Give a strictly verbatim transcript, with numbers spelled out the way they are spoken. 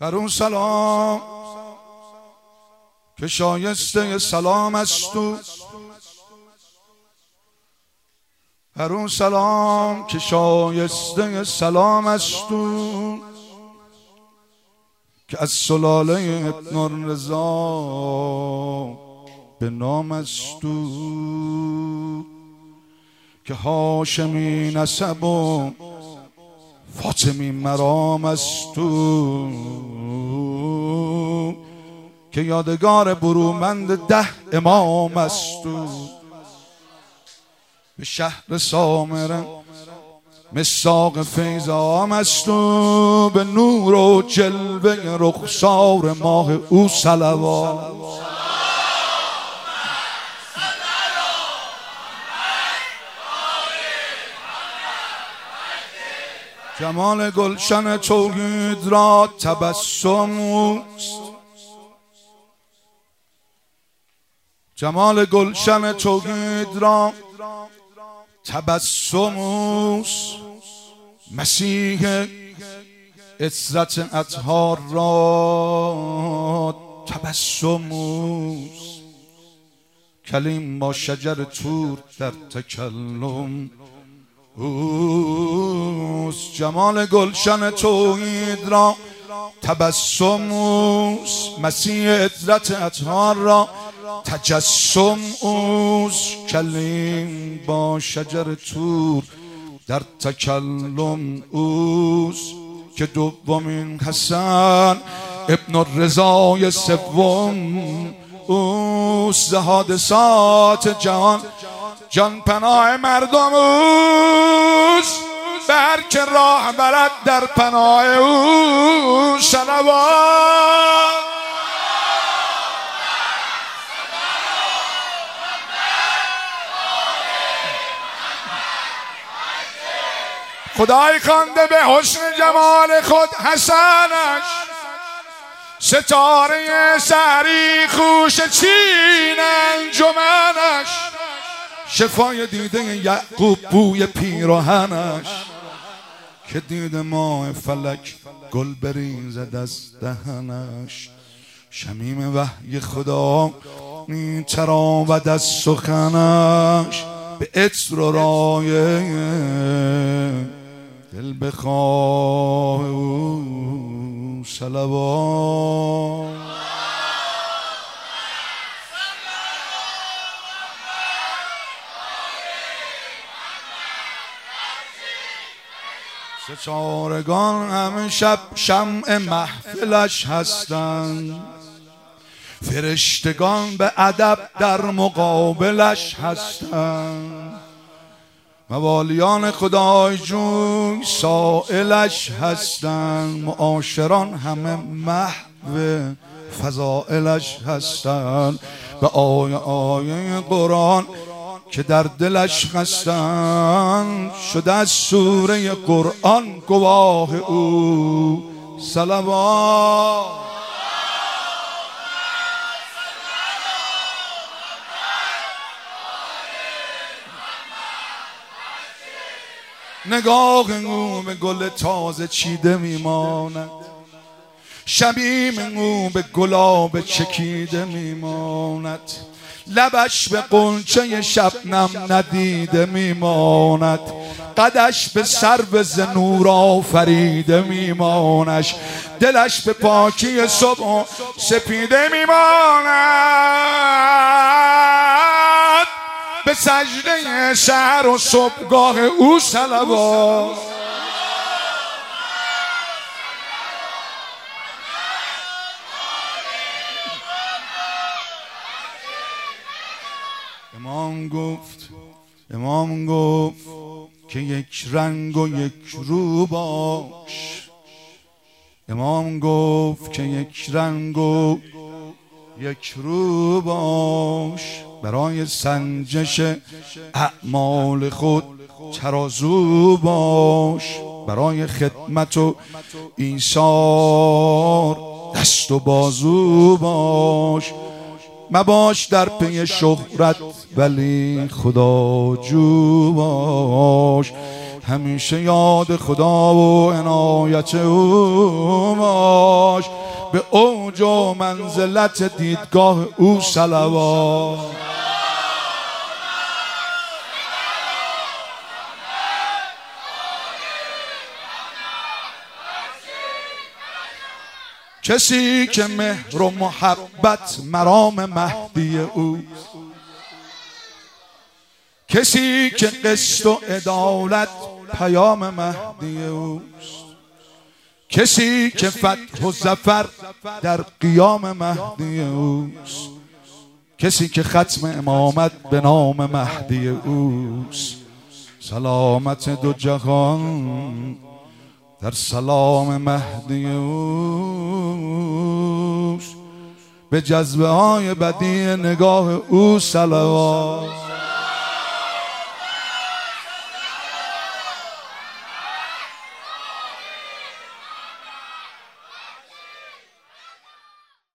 بر اون سلام که شایسته سلام است و بر اون سلام که شایسته سلام است و که از سلاله ابن الرضا به نام است و که هاشمی نسب و فاطمی مرام است و که یادگار برومند ده امام است و به شهر سامره مساق فیض عام است و به نور و جلوه رخسار ماه او صلوات. جمال گلشن توحید را تبسم است، جمال گلشن توحید را تبسم است، مسیح عزت اطهار را تبسم است، کلیم با شجر طور در تکلم اوست. جمال گلشن توحید را تبسم است، مسیح عزت اطهار را تجسم اوست، کلیم با شجر طور در تکلم اوست، که دومین حسن ابن الرضای سوم اوست، ز حادثات جهان جان پناه مردم اوست، به هر که راه برد در پناه او صلوات. خدای خوانده به حسن جمال خود حسنش، ستاره سحری خوش چین انجمنش، شفای دیده یعقوب بوی پیراهنش، که دید ماه فلک گل بریزد از دهنش، شمیم وحی خدا می تراود از سخنش، به عطر و رایه دل بخواه او صلوات. ستارگان همه شب شمع محفلش هستند، فرشتگان به ادب در مقابلش هستند، موالیان خدای جوی سائلش هستند، معاشران همه محو فضائلش هستند، به آیه آیه قرآن که در دلش خستند، شده از سوره قرآن گواه او صلوات. نگاه او به گل تازه چیده میماند، شمیم او به گلاب چکیده میماند، لبش به غنچه شبنم ندیده میماند، قدش به سرو ز نور آفریده میمانش، دلش به پاکی صبح سپیده میماند، به سجده سحر و صبحگاه او صلوات. امام گفت امام گفت که یک رنگ و یک رو باش، امام گفت که یک رنگ و یک رو باش، برای سنجش اعمال خود ترازو باش، برای خدمت و ایثار دست و بازو باش، مباش در پی شهرت ولی خدا جو باش، همیشه یاد خدا و عنایت او باش، به اوج و منزلت دیدگاه او صلوات. کسی که مهر و محبت مرام مهدی اوست، کسی که قسط و عدالت پیام مهدی اوست، کسی که فتح و ظفر در قیام مهدی اوست، کسی که ختم امامت به نام مهدی اوست. سلامت دو جهان در سلام مهدی اوست، به جذبه های بدیع نگاه او صلوات.